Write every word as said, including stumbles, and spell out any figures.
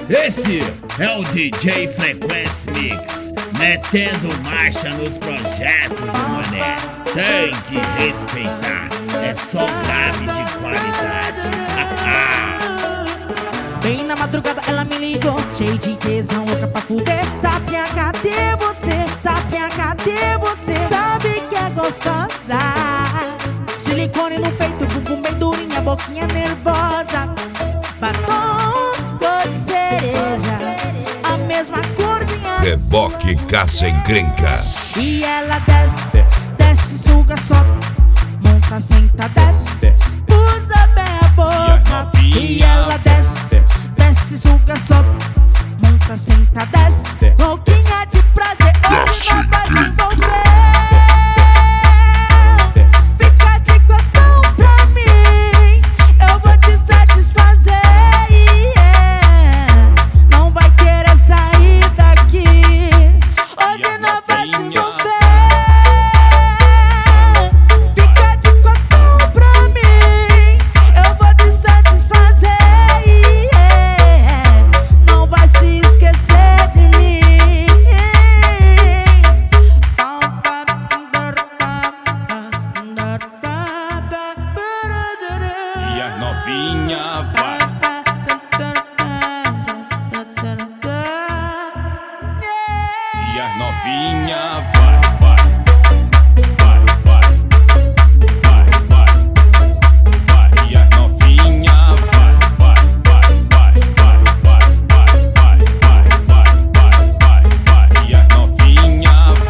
Esse é o D J Frequency Mix, metendo marcha nos projetos, mané. Tem que respeitar, é só grave de qualidade. Bem na madrugada ela me ligou, cheio de tesão, louca pra fuder. Sapinha, cadê você? Sapinha, cadê você? Sabe que é gostosa? Silicone no peito, bumbum bem durinha, boquinha nervosa. Batom cor de cereja, a mesma corzinha. Reboque Caça Encrenca. E ela desce, desce, desce, suga, sobe, monta, senta, desce, desce. Usa bem a boca. E ela desce,